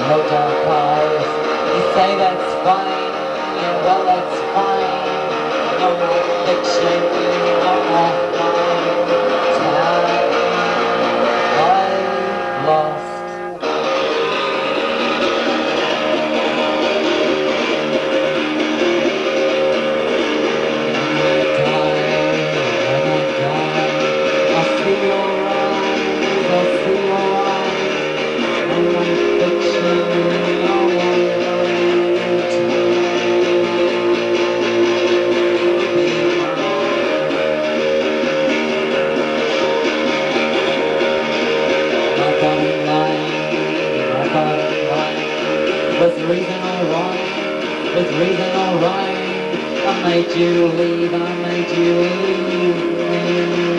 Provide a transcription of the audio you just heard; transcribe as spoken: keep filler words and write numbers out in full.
hotel cars. You say that's fine, yeah, well that's fine. No more fiction, no more fine. Time I've lost. Was the reason alright? Was the reason alright? I made you leave, I made you leave me.